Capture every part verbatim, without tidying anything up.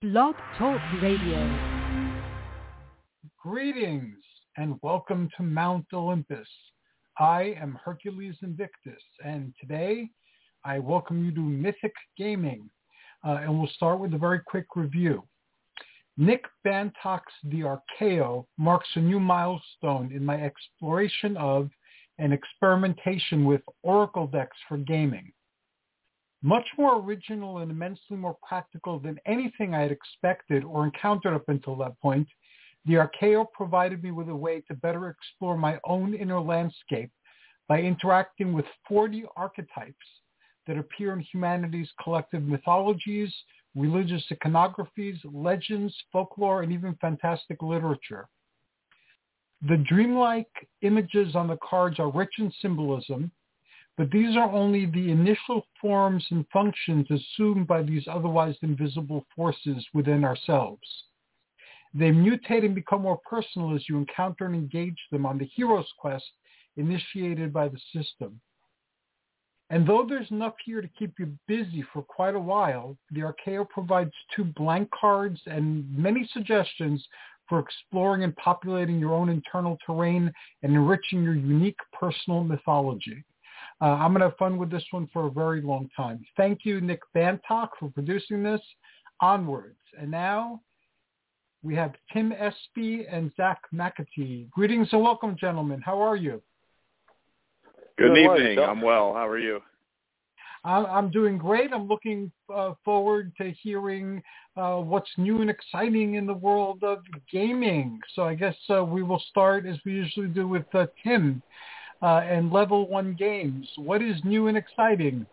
Blog Talk Radio. Greetings and welcome to Mount Olympus. I am Hercules Invictus, and today I welcome you to Mythic Gaming, uh, and we'll start with a very quick review. Nick Bantock's The Archaeo marks a new milestone in my exploration of and experimentation with Oracle decks for gaming. Much more original and immensely more practical than anything I had expected or encountered up until that point, The Archaeo provided me with a way to better explore my own inner landscape by interacting with forty archetypes that appear in humanity's collective mythologies, religious iconographies, legends, folklore, and even fantastic literature. The dreamlike images on the cards are rich in symbolism, but these are only the initial forms and functions assumed by these otherwise invisible forces within ourselves. They mutate and become more personal as you encounter and engage them on the hero's quest initiated by the system. And though there's enough here to keep you busy for quite a while, the Archaeo provides two blank cards and many suggestions for exploring and populating your own internal terrain and enriching your unique personal mythology. Uh, I'm going to have fun with this one for a very long time. Thank you, Nick Bantock, for producing this. Onwards. And now we have Tim Espy and Zach McAtee. Greetings and welcome, gentlemen. How are you? Good, Good evening. I'm well. How are you? I'm doing great. I'm looking uh, forward to hearing uh, what's new and exciting in the world of gaming. So I guess uh, we will start, as we usually do, with uh, Tim uh, and Level One Games. What is new and exciting?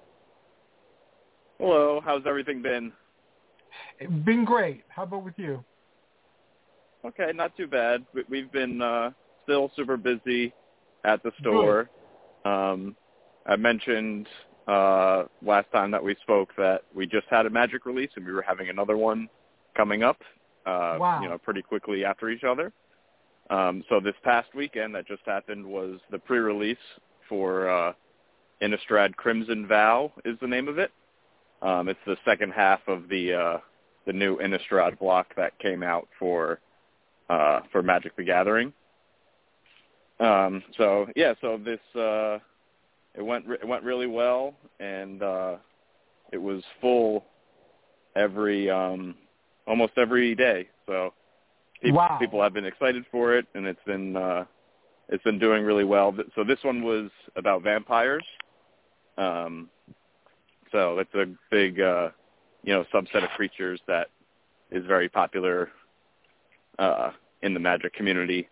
Hello. How's everything been? It's been great. How about with you? Okay, not too bad. We've been uh, still super busy at the store. Um, I mentioned uh, last time that we spoke that we just had a Magic release and we were having another one coming up, uh, wow. you know, pretty quickly after each other. Um, so this past weekend that just happened was the pre-release for uh, Innistrad Crimson Vow is the name of it. Um, it's the second half of the uh, the new Innistrad block that came out for uh, for Magic the Gathering. Um, so yeah, so this uh, it went re- it went really well, and uh, it was full every um, almost every day. So people, wow. people have been excited for it, and it's been uh, it's been doing really well. So this one was about vampires. Um, so it's a big uh, you know subset of creatures that is very popular uh, in the Magic community.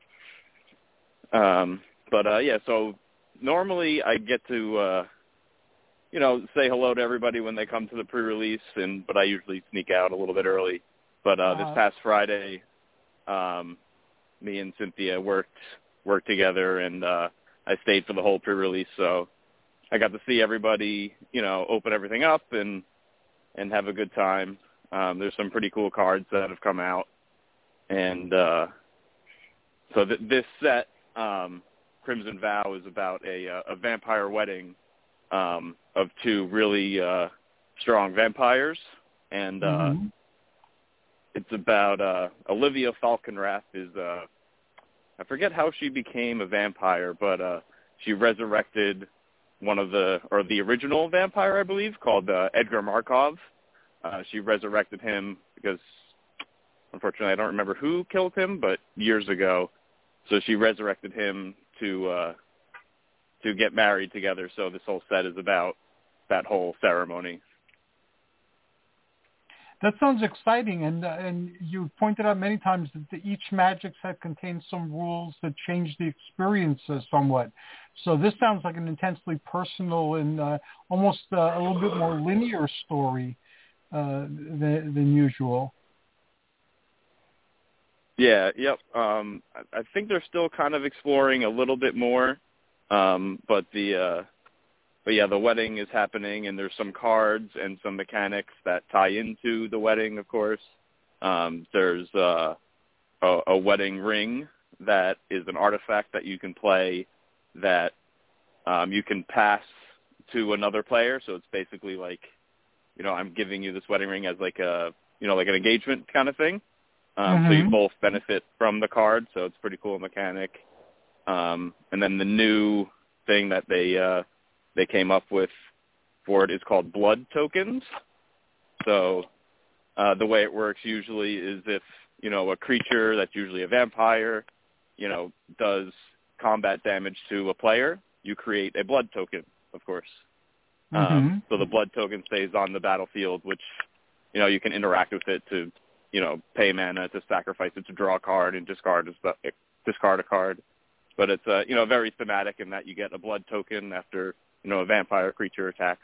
Um, but, uh, yeah, so normally I get to, uh, you know, say hello to everybody when they come to the pre-release, and but I usually sneak out a little bit early. But uh, this past Friday, um, me and Cynthia worked worked together, and uh, I stayed for the whole pre-release. So I got to see everybody, you know, open everything up and and have a good time. Um, there's some pretty cool cards that have come out. And uh, so th- this set, Um, Crimson Vow, is about a, a vampire wedding um, of two really uh, strong vampires, and uh, mm-hmm. it's about uh, Olivia Falconrath is uh, I forget how she became a vampire, but uh, she resurrected one of the or the original vampire, I believe, called uh, Edgar Markov. Uh, she resurrected him because, unfortunately, I don't remember who killed him, but years ago. So she resurrected him to uh, to get married together. So this whole set is about that whole ceremony. That sounds exciting, and uh, and you pointed out many times that the, each Magic set contains some rules that change the experience uh, somewhat. So this sounds like an intensely personal and uh, almost uh, a little bit more linear story uh, than, than usual. Yeah, yep. Um, I, I think they're still kind of exploring a little bit more, um, but the uh, but yeah, the wedding is happening, and there's some cards and some mechanics that tie into the wedding. Of course, um, there's uh, a, a wedding ring that is an artifact that you can play that um, you can pass to another player. So it's basically like, you know, I'm giving you this wedding ring as like a you know, like an engagement kind of thing. Um, mm-hmm. So you both benefit from the card, so it's a pretty cool mechanic. Um, and then the new thing that they uh, they came up with for it is called blood tokens. So uh, the way it works usually is if, you know, a creature that's usually a vampire, you know, does combat damage to a player, you create a blood token, of course. Mm-hmm. Um, so the blood token stays on the battlefield, which, you know, you can interact with it to, you know, pay mana to sacrifice it to draw a card and discard a, discard a card. But it's, uh, you know, very thematic in that you get a blood token after, you know, a vampire creature attacks.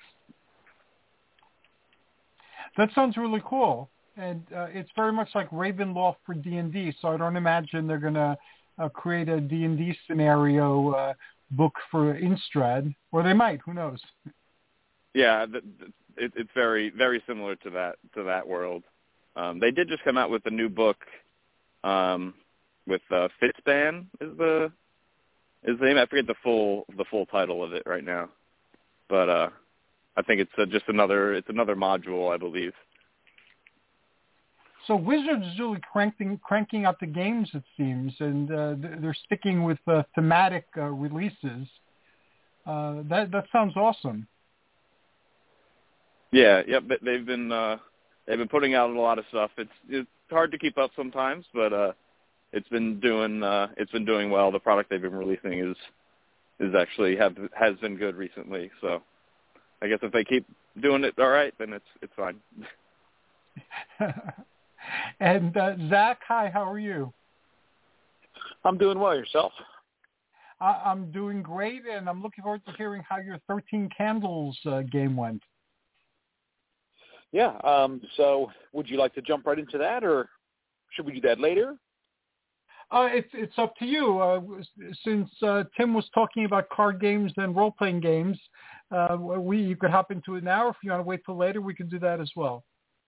That sounds really cool. And uh, it's very much like Ravenloft for D and D, so I don't imagine they're going to uh, create a D and D scenario uh, book for Innistrad, or they might, who knows? Yeah, it, it's very, very similar to that to that world. Um, they did just come out with a new book um, with uh, Fitzban is the is the name. I forget the full the full title of it right now, but uh, I think it's uh, just another it's another module, I believe. So Wizards is really cranking cranking out the games, it seems, and uh, they're sticking with uh, thematic uh, releases. Uh, that that sounds awesome. Yeah, yep. They've been uh, they've been putting out a lot of stuff. It's it's hard to keep up sometimes, but uh, it's been doing uh, it's been doing well. The product they've been releasing is is actually have has been good recently. So I guess if they keep doing it all right, then it's it's fine. And uh, Zach, hi, how are you? I'm doing well. Yourself? I- I'm doing great, and I'm looking forward to hearing how your thirteen Candles uh, game went. Yeah. Um, so would you like to jump right into that, or should we do that later? Uh, it's it's up to you. Uh, since uh, Tim was talking about card games and role-playing games, uh, we you could hop into it now. If you want to wait till later, we can do that as well.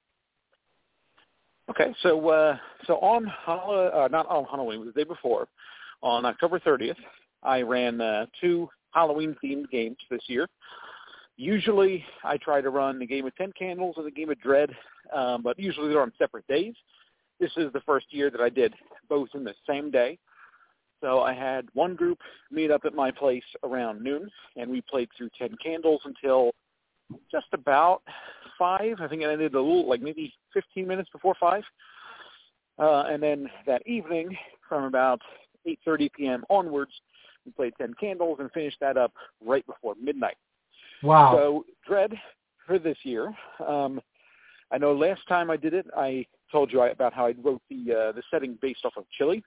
Okay. So uh, so on Hall- uh, not on Halloween, it was the day before, on October thirtieth, I ran uh, two Halloween-themed games this year. Usually, I try to run a game of Ten Candles and a game of Dread, um, but usually they're on separate days. This is the first year that I did both in the same day. So I had one group meet up at my place around noon, and we played through Ten Candles until just about five. I think it ended a little, like maybe fifteen minutes before five. Uh, and then that evening, from about eight thirty p.m. onwards, we played Ten Candles and finished that up right before midnight. Wow. So Dread for this year, um, I know last time I did it, I told you about how I wrote the uh, the setting based off of Chile.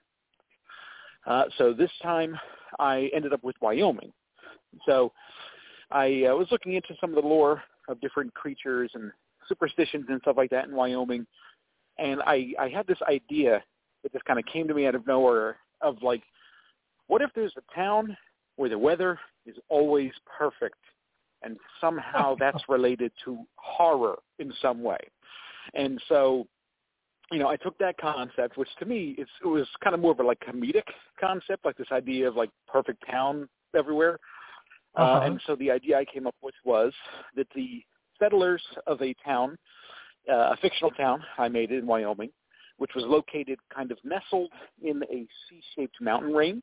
Uh, so this time I ended up with Wyoming. So I uh, was looking into some of the lore of different creatures and superstitions and stuff like that in Wyoming, and I, I had this idea that just kind of came to me out of nowhere of like, what if there's a town where the weather is always perfect, and somehow that's related to horror in some way? And so, you know, I took that concept, which to me it's, it was kind of more of a like comedic concept, like this idea of like perfect town everywhere. Uh-huh. Uh, and so the idea I came up with was that the settlers of a town, uh, a fictional town, I made it in Wyoming, which was located kind of nestled in a C-shaped mountain range.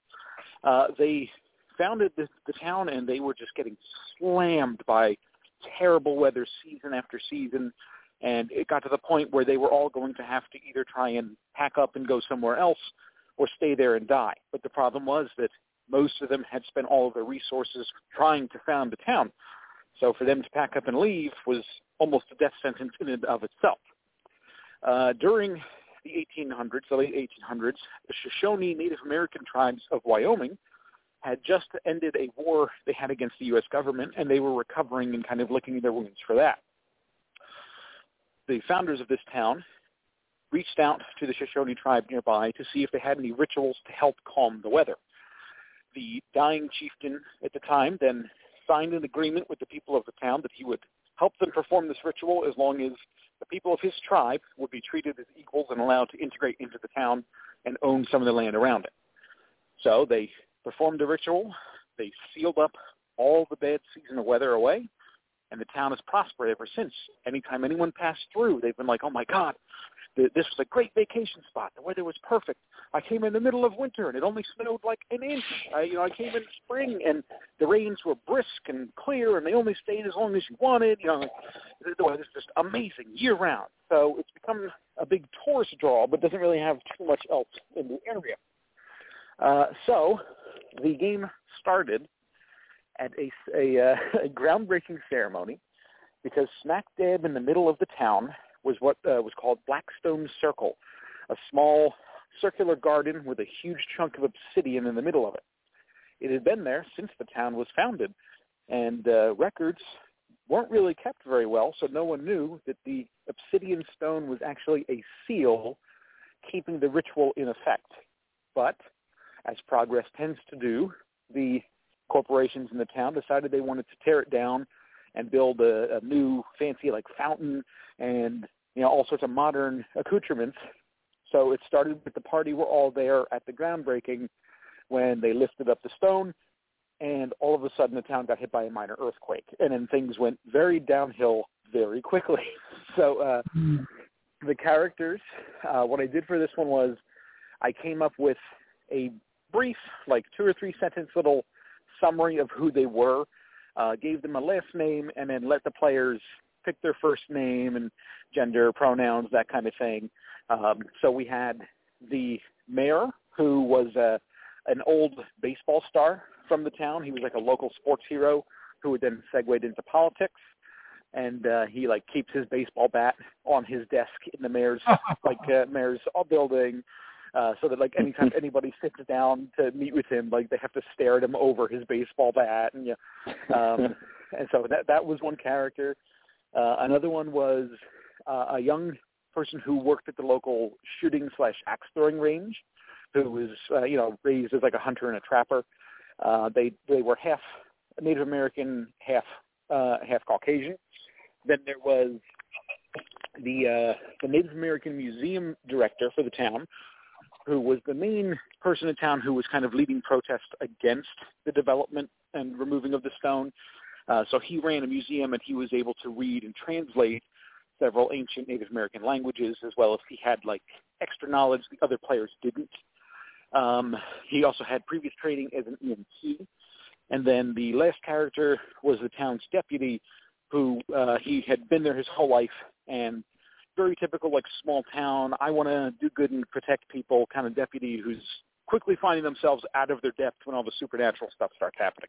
Uh, they founded the, the town, and they were just getting slammed by terrible weather season after season. And it got to the point where they were all going to have to either try and pack up and go somewhere else or stay there and die. But the problem was that most of them had spent all of their resources trying to found the town. So for them to pack up and leave was almost a death sentence in and of itself. Uh, during the eighteen hundreds, the late eighteen hundreds, the Shoshone Native American tribes of Wyoming had just ended a war they had against the U S government, and they were recovering and kind of licking their wounds for that. The founders of this town reached out to the Shoshone tribe nearby to see if they had any rituals to help calm the weather. The dying chieftain at the time then signed an agreement with the people of the town that he would help them perform this ritual as long as the people of his tribe would be treated as equals and allowed to integrate into the town and own some of the land around it. So they performed the ritual. They sealed up all the bad seasonal weather away, and the town has prospered ever since. Anytime anyone passed through, they've been like, oh, my God, th- this was a great vacation spot. The weather was perfect. I came in the middle of winter, and it only snowed like an inch. I, you know, I came in spring, and the rains were brisk and clear, and they only stayed as long as you wanted. You know, the weather's just amazing year-round. So it's become a big tourist draw, but doesn't really have too much else in the area. Uh, so the game started at a, a, uh, a groundbreaking ceremony because smack dab in the middle of the town was what uh, was called Blackstone Circle, a small circular garden with a huge chunk of obsidian in the middle of it. It had been there since the town was founded, and uh, records weren't really kept very well, so no one knew that the obsidian stone was actually a seal keeping the ritual in effect. But as progress tends to do, the corporations in the town decided they wanted to tear it down and build a, a new fancy like fountain and, you know, all sorts of modern accoutrements. So it started with the party were all there at the groundbreaking when they lifted up the stone, and all of a sudden the town got hit by a minor earthquake, and then things went very downhill very quickly. So uh, mm. the characters, uh, what I did for this one was I came up with a brief, like two or three sentence little summary of who they were, uh, gave them a last name, and then let the players pick their first name and gender, pronouns, that kind of thing. Um, so we had the mayor, who was uh, an old baseball star from the town. He was like a local sports hero who had then segued into politics. And uh, he like keeps his baseball bat on his desk in the mayor's like uh, mayor's building, uh, so that like anytime anybody sits down to meet with him, like they have to stare at him over his baseball bat. And yeah, um, and so that that was one character. Uh, another one was uh, a young person who worked at the local shooting slash axe throwing range, who was uh, you know raised as like a hunter and a trapper. Uh, they they were half Native American, half uh, half Caucasian. Then there was the uh, the Native American Museum director for the town, who was the main person in town who was kind of leading protests against the development and removing of the stone. Uh, so he ran a museum, and he was able to read and translate several ancient Native American languages, as well as he had like extra knowledge the other players didn't. Um, he also had previous training as an E M T. And then the last character was the town's deputy, who uh, he had been there his whole life, and very typical, like, small town, I want to do good and protect people kind of deputy who's quickly finding themselves out of their depth when all the supernatural stuff starts happening.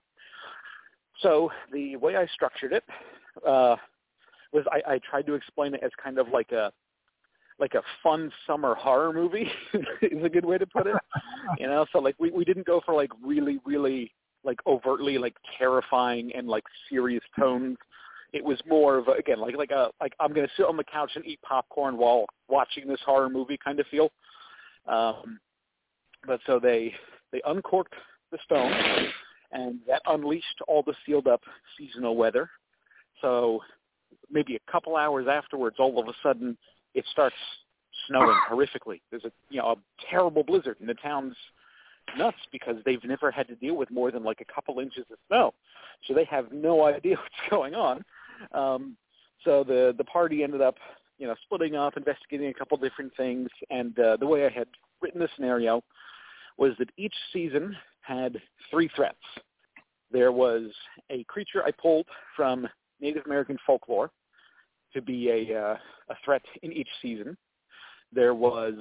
So the way I structured it uh, was I, I tried to explain it as kind of like a like a fun summer horror movie is a good way to put it. You know, so like we, we didn't go for like really, really like overtly like terrifying and like serious tones. It was more of a, again like like a like I'm gonna sit on the couch and eat popcorn while watching this horror movie kind of feel. Um, but so they they uncorked the stone, and that unleashed all the sealed up seasonal weather. So maybe a couple hours afterwards, all of a sudden it starts snowing horrifically. There's a you know a terrible blizzard, and the town's nuts because they've never had to deal with more than like a couple inches of snow, so they have no idea what's going on. Um, so the the party ended up you know splitting up, investigating a couple different things, and uh, the way I had written the scenario was that each season had three threats. There was a creature I pulled from Native American folklore to be a uh, a threat in each season. There was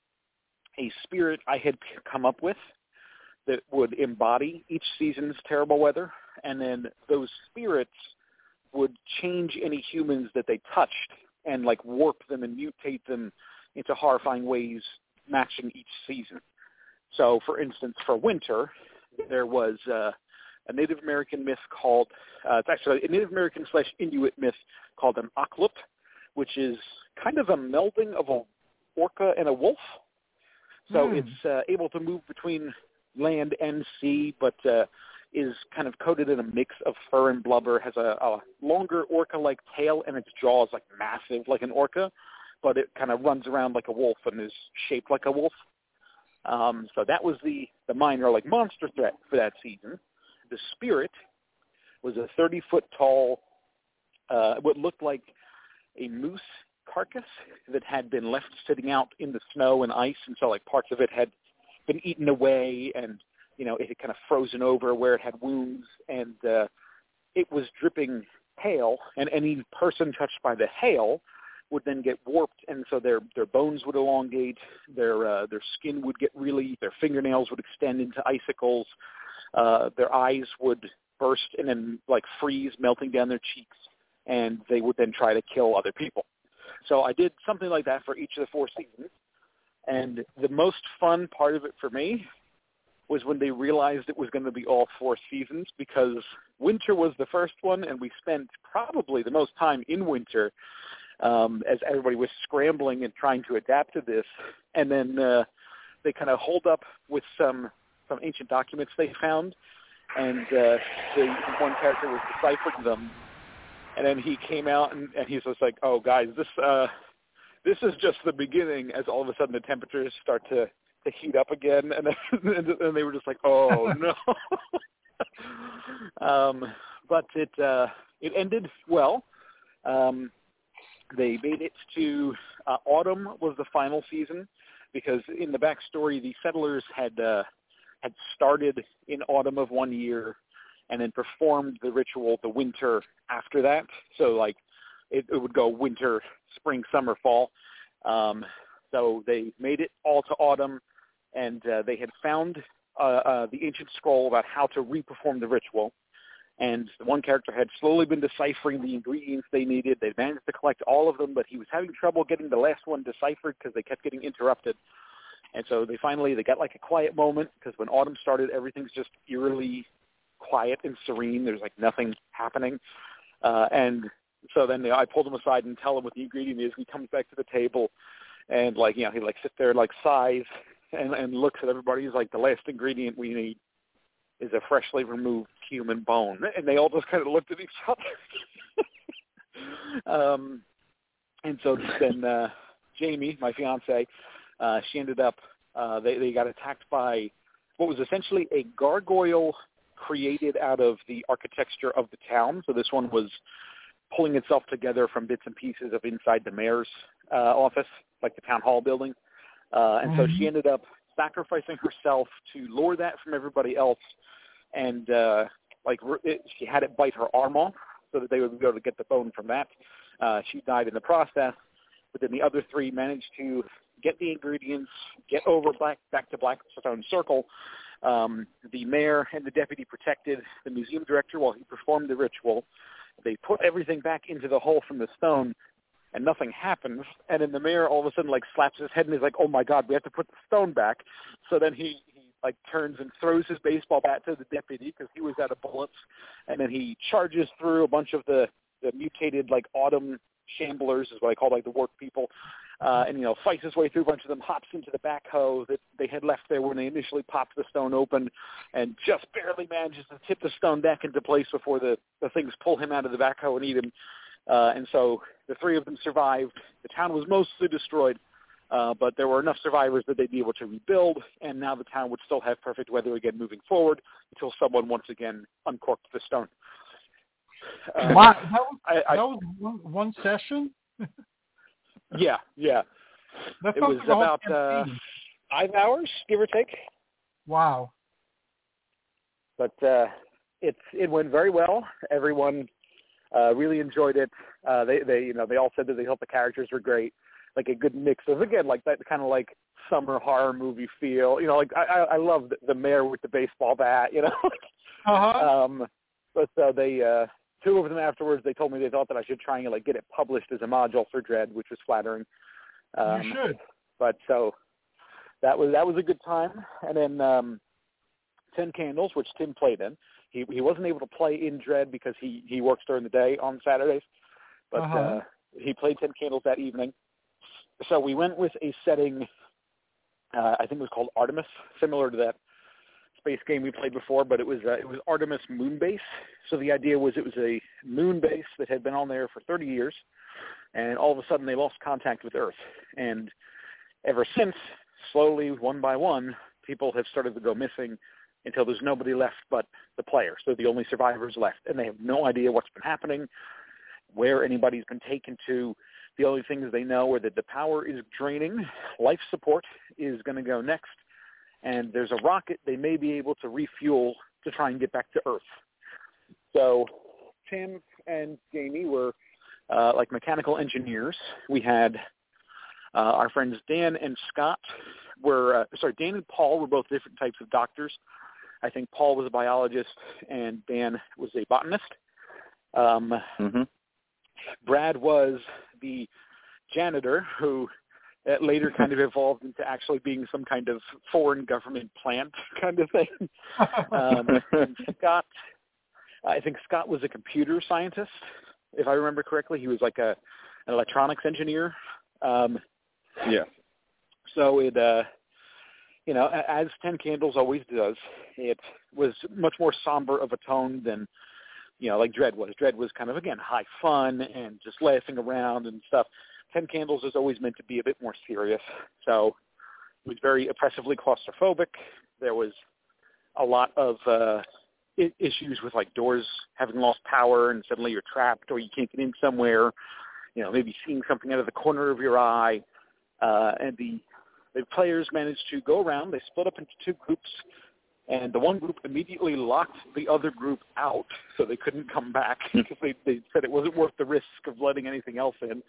a spirit I had come up with that would embody each season's terrible weather, and then those spirits would change any humans that they touched and like warp them and mutate them into horrifying ways matching each season. So, for instance, for winter, there was uh, a Native American myth called, uh, it's actually a Native American slash Inuit myth called an Aklup, which is kind of a melding of a orca and a wolf. So mm. it's uh, able to move between land and sea, but uh, is kind of coated in a mix of fur and blubber, has a, a longer orca-like tail, and its jaw is like massive like an orca, but it kind of runs around like a wolf and is shaped like a wolf. Um, so that was the, the minor like monster threat for that season. The spirit was a thirty-foot tall uh, what looked like a moose carcass that had been left sitting out in the snow and ice, and so like parts of it had been eaten away, and you know it had kind of frozen over where it had wounds, and uh, it was dripping hail, and any person touched by the hail would then get warped, and so their their bones would elongate, their uh, their skin would get really, their fingernails would extend into icicles, uh, their eyes would burst and then like freeze, melting down their cheeks, and they would then try to kill other people. So I did something like that for each of the four seasons, and the most fun part of it for me was when they realized it was going to be all four seasons, because winter was the first one, and we spent probably the most time in winter um, as everybody was scrambling and trying to adapt to this. And then uh, they kind of holed up with some, some ancient documents they found, and uh, the one character was deciphering them. And then he came out, and, and he's just like, oh, guys, this uh, this is just the beginning, as all of a sudden the temperatures start to, to heat up again. And, then, and they were just like, oh, no. um, but it uh, it ended well. Um, they made it to uh, autumn was the final season, because in the backstory, the settlers had uh, had started in autumn of one year and then performed the ritual the winter after that. So, like, it, it would go winter, spring, summer, fall. Um, so they made it all to autumn, and uh, they had found uh, uh, the ancient scroll about how to re-perform the ritual. And the one character had slowly been deciphering the ingredients they needed. They managed to collect all of them, but he was having trouble getting the last one deciphered because they kept getting interrupted. And so they finally, they got like a quiet moment, because when autumn started, everything's just eerily quiet and serene. There's like nothing happening. Uh, and so then you know, I pulled him aside and tell him what the ingredient is. He comes back to the table and like, you know, he like sits there and like sighs and, and looks at everybody. He's like, the last ingredient we need is a freshly removed human bone. And they all just kind of looked at each other. um, and so then uh, Jamie, my fiance, uh, she ended up, uh, they, they got attacked by what was essentially a gargoyle created out of the architecture of the town. So this one was pulling itself together from bits and pieces of inside the mayor's uh, office, like the town hall building. Uh, and mm-hmm. so she ended up sacrificing herself to lure that from everybody else. And uh, like it, she had it bite her arm off so that they would be able to get the bone from that. Uh, she died in the process. But then the other three managed to get the ingredients, get over black, back to Blackstone Circle. Um, the mayor and the deputy protected the museum director while he performed the ritual. They put everything back into the hole from the stone, and nothing happens. And then the mayor all of a sudden like slaps his head and he's like, "Oh my God, we have to put the stone back." So then he, he like turns and throws his baseball bat to the deputy because he was out of bullets, and then he charges through a bunch of the, the mutated like autumn shamblers, is what I call like the work people. Uh, and, you know, fights his way through a bunch of them, hops into the backhoe that they had left there when they initially popped the stone open, and just barely manages to tip the stone back into place before the, the things pull him out of the backhoe and eat him. Uh, and so the three of them survived. The town was mostly destroyed, uh, but there were enough survivors that they'd be able to rebuild, and now the town would still have perfect weather again moving forward until someone once again uncorked the stone. Uh, wow, that was, I, that I, was one, one session? Yeah, yeah. That it was like about uh, five hours, give or take. Wow. But uh, it it went very well. Everyone uh, really enjoyed it. Uh, they they you know they all said that they thought the characters were great, like a good mix of again like that kind of like summer horror movie feel. You know, like I I, I love the, the mayor with the baseball bat. You know. uh-huh. Um, but uh, they. Uh, Two of them afterwards, they told me they thought that I should try and like get it published as a module for Dread, which was flattering. Um, you should. But so that was that was a good time. And then um, Ten Candles, which Tim played in. He he wasn't able to play in Dread because he, he works during the day on Saturdays. But uh-huh. uh, he played Ten Candles that evening. So we went with a setting, uh, I think it was called Artemis, similar to that space game we played before, but it was uh, it was Artemis Moon Base. So the idea was it was a moon base that had been on there for thirty years, and all of a sudden they lost contact with Earth. And ever since, slowly, one by one, people have started to go missing until there's nobody left but the player. So the only survivors left, and they have no idea what's been happening. where anybody's been taken to. The only things they know are that the power is draining, life support is going to go next, and there's a rocket they may be able to refuel to try and get back to Earth. So Tim and Jamie were uh, like mechanical engineers. We had uh, our friends Dan and Scott were, uh, sorry, Dan and Paul were both different types of doctors. I think Paul was a biologist and Dan was a botanist. Um, mm-hmm. Brad was the janitor who uh, later kind of evolved into actually being some kind of foreign government plant kind of thing. um, and Scott, I think Scott was a computer scientist, if I remember correctly. He was like a an electronics engineer. Um, yeah. So it, uh, you know, as Ten Candles always does, it was much more somber of a tone than, you know, like Dread was. Dread was kind of, again, high fun and just laughing around and stuff. Ten Candles is always meant to be a bit more serious. So it was very oppressively claustrophobic. There was a lot of uh, I- issues with, like, doors having lost power and suddenly you're trapped or you can't get in somewhere, you know, maybe seeing something out of the corner of your eye. Uh, and the, the players managed to go around. They split up into two groups. And the one group immediately locked the other group out, so they couldn't come back because they, they said it wasn't worth the risk of letting anything else in.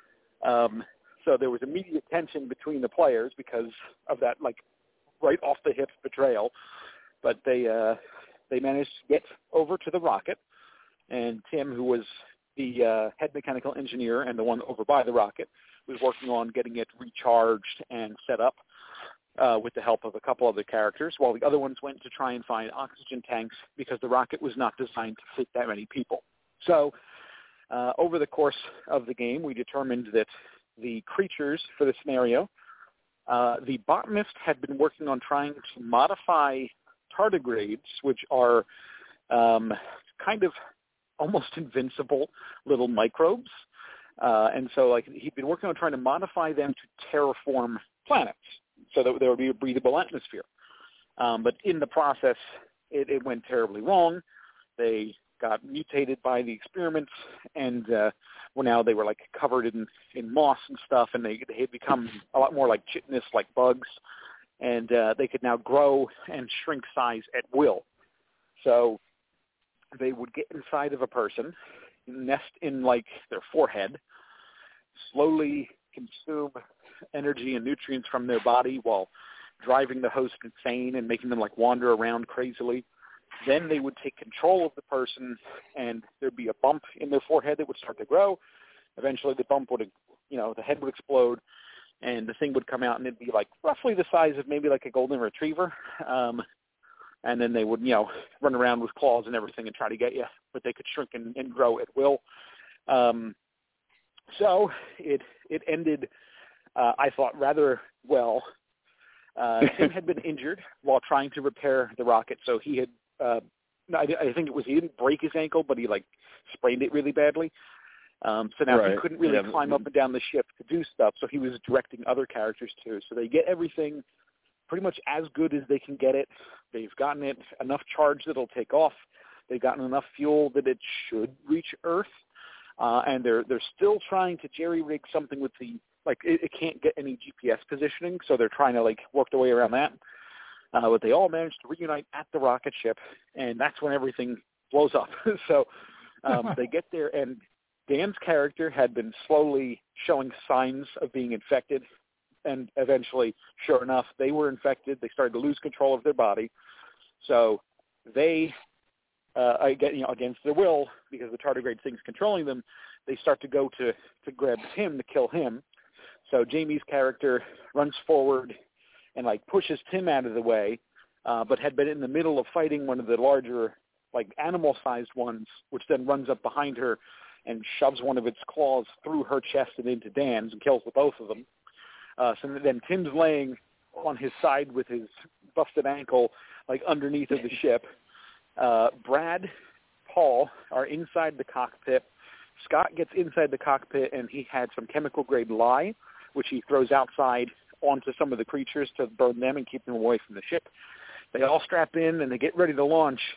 Um, so there was immediate tension between the players because of that, like, right off the hip betrayal. But they uh, they managed to get over to the rocket, and Tim, who was the uh, head mechanical engineer and the one over by the rocket, was working on getting it recharged and set up. Uh, with the help of a couple other characters, while the other ones went to try and find oxygen tanks because the rocket was not designed to fit that many people. So uh, over the course of the game, we determined that the creatures for the scenario, uh, the botanist had been working on trying to modify tardigrades, which are um, kind of almost invincible little microbes. Uh, and so like he'd been working on trying to modify them to terraform planets, so that there would be a breathable atmosphere. Um, but in the process, it, it went terribly wrong. They got mutated by the experiments, and uh, well, now they were like covered in, in moss and stuff, and they, they had become a lot more like chitinous, like bugs, and uh, they could now grow and shrink size at will. So they would get inside of a person, nest in like their forehead, slowly consume energy and nutrients from their body while driving the host insane and making them like wander around crazily. Then they would take control of the person, and there'd be a bump in their forehead that would start to grow. Eventually the bump would, you know, the head would explode and the thing would come out, and it'd be like roughly the size of maybe like a golden retriever. Um, and then they would, you know, run around with claws and everything and try to get you, but they could shrink and, and grow at will. Um, so it, it ended Uh, I thought rather well. Uh, Tim had been injured while trying to repair the rocket, so he had, uh, I, I think it was, he didn't break his ankle, but he like sprained it really badly. Um, so now right. he couldn't really yeah. climb up and down the ship to do stuff, so he was directing other characters too. So they get everything pretty much as good as they can get it. They've gotten it enough charge that it'll take off. They've gotten enough fuel that it should reach Earth. Uh, and they're, they're still trying to jerry-rig something with the, like, it, it can't get any G P S positioning, so they're trying to, like, work their way around that. Uh, but they all managed to reunite at the rocket ship, and that's when everything blows up. so um, they get there, and Dan's character had been slowly showing signs of being infected, and eventually, sure enough, they were infected. They started to lose control of their body. So they, uh, again, you know, against their will, because the tardigrade thing's controlling them, they start to go to, to grab him, to kill him. So Jamie's character runs forward and, like, pushes Tim out of the way, uh, but had been in the middle of fighting one of the larger, like, animal-sized ones, which then runs up behind her and shoves one of its claws through her chest and into Dan's and kills the both of them. Uh, so then Tim's laying on his side with his busted ankle, like, underneath of the ship. Uh, Brad, Paul are inside the cockpit. Scott gets inside the cockpit, and he had some chemical-grade lye, which he throws outside onto some of the creatures to burn them and keep them away from the ship. They all strap in, and they get ready to launch.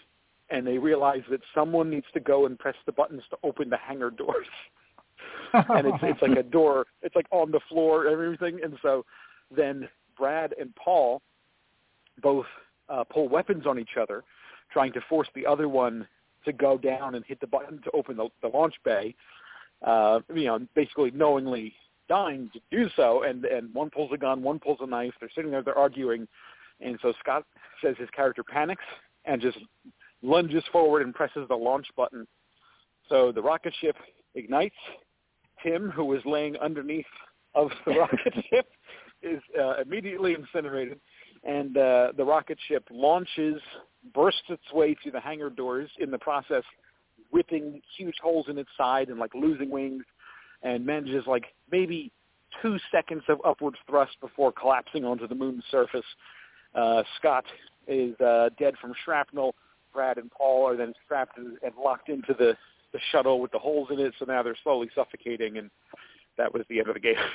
and they realize that someone needs to go and press the buttons to open the hangar doors. And it's it's like a door. It's like on the floor and everything. And so then Brad and Paul both uh, pull weapons on each other, trying to force the other one to go down and hit the button to open the, the launch bay. Uh, you know, basically knowingly dying to do so. And and one pulls a gun, one pulls a knife. They're sitting there, they're arguing. And so Scott says his character panics and just lunges forward and presses the launch button. So the rocket ship ignites. Tim, who was laying underneath of the rocket ship, is uh, immediately incinerated, and uh, the rocket ship launches, bursts its way through the hangar doors, in the process ripping huge holes in its side and like losing wings, and manages like maybe two seconds of upward thrust before collapsing onto the moon's surface. Uh, Scott is uh, dead from shrapnel. Brad and Paul are then strapped and, and locked into the the shuttle with the holes in it, so now they're slowly suffocating, and that was the end of the game.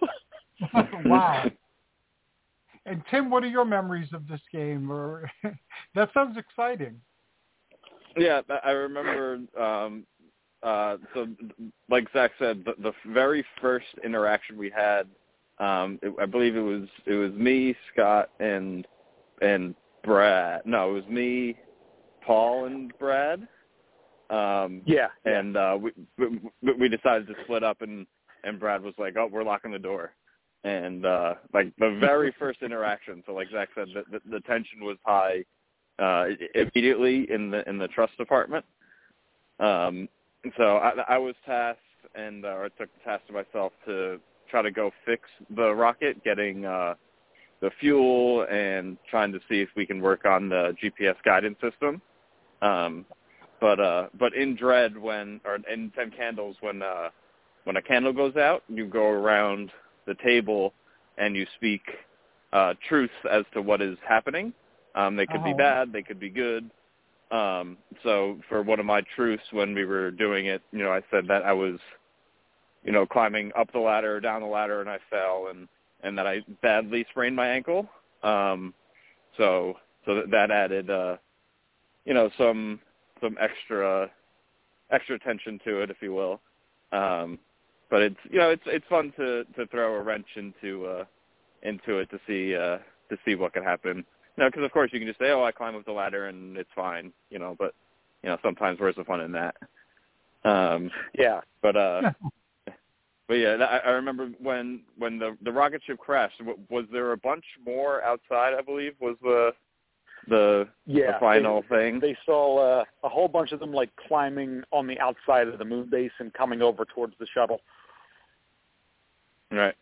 Wow. And Tim, what are your memories of this game? Or that sounds exciting. Yeah, I remember, um, uh, so like Zach said, the, the very first interaction we had, um, it, I believe it was it was me, Scott, and and Brad. No, it was me, Paul, and Brad. Um, yeah, and uh, we, we we decided to split up, and, and Brad was like, "Oh, we're locking the door," and uh, like the very first interaction. So, like Zach said, the, the, the tension was high uh, immediately in the in the trust department. Um, so I, I was tasked, and uh, or I took the task to myself to try to go fix the rocket, getting uh, the fuel, and trying to see if we can work on the G P S guidance system. Um, But uh, but in Dread, when or in Ten Candles, when uh, when a candle goes out, you go around the table and you speak uh, truths as to what is happening. Um, they could uh-huh. be bad, they could be good. Um, so for one of my truths, when we were doing it, you know, I said that I was, you know, climbing up the ladder, down the ladder, and I fell, and, and that I badly sprained my ankle. Um, so so that, that added, uh, you know, some. some extra extra tension to it, if you will. Um, but it's you know it's it's fun to, to throw a wrench into uh, into it to see uh, to see what can happen. You know, because of course you can just say, oh, I climb up the ladder and it's fine, you know. But you know, sometimes where's the fun in that? Um, yeah. But uh, but yeah, I, I remember when when the the rocket ship crashed. Was there a bunch more outside? I believe was the The, yeah, the final they, thing. They saw uh, a whole bunch of them like climbing on the outside of the moon base and coming over towards the shuttle. Right.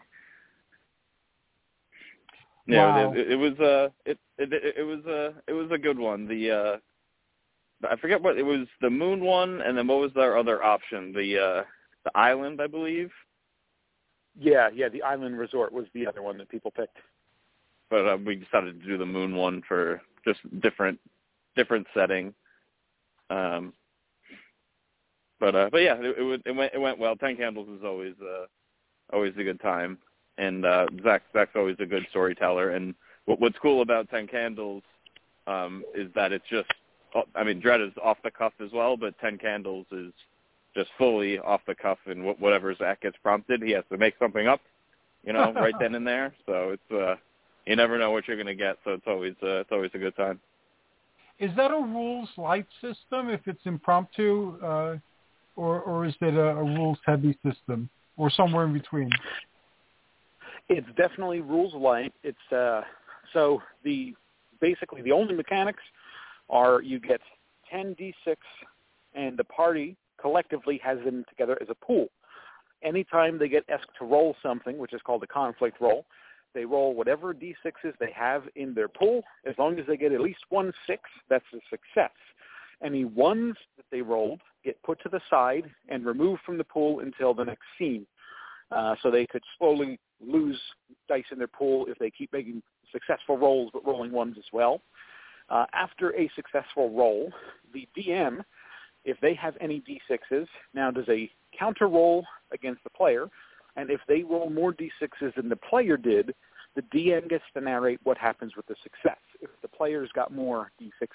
yeah, wow. it, it was uh it, it it was uh it was a good one. The uh I forget what it was, the moon one, and then what was their other option? The uh the island, I believe. Yeah, yeah, the island resort was the other one that people picked. But uh, we decided to do the moon one for just different, different setting. Um, but uh, but yeah, it, it, it went it went well. Ten Candles is always uh, always a good time, and uh, Zach Zach's always a good storyteller. And what, what's cool about Ten Candles um, is that it's just, I mean, Dread is off the cuff as well, but Ten Candles is just fully off the cuff, and whatever Zach gets prompted, he has to make something up, you know, right then and there. So it's uh, you never know what you're going to get, so it's always uh, it's always a good time. Is that a rules light system if it's impromptu, uh, or or is it a, a rules heavy system, or somewhere in between? It's definitely rules light. It's uh, so the basically the only mechanics are you get ten d six, and the party collectively has them together as a pool. Anytime they get asked to roll something, which is called a conflict roll, they roll whatever d sixes they have in their pool. As long as they get at least one six, that's a success. Any ones that they rolled get put to the side and removed from the pool until the next scene. Uh, so they could slowly lose dice in their pool if they keep making successful rolls but rolling ones as well. Uh, after a successful roll, the D M, if they have any d sixes, now does a counter roll against the player, and if they roll more d sixes than the player did, the D M gets to narrate what happens with the success. If the player's got more d sixes,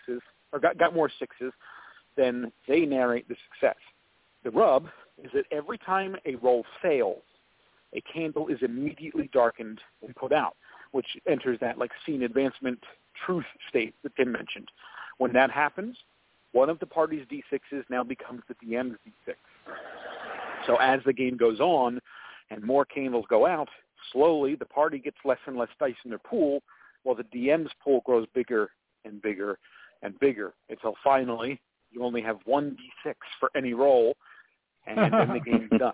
or got, got more sixes, then they narrate the success. The rub is that every time a roll fails, a candle is immediately darkened and put out, which enters that like scene advancement truth state that Tim mentioned. When that happens, one of the party's D sixes now becomes the D M's D six. So as the game goes on and more candles go out, slowly the party gets less and less dice in their pool, while the D M's pool grows bigger and bigger and bigger until finally you only have one D six for any roll, and then the game's done.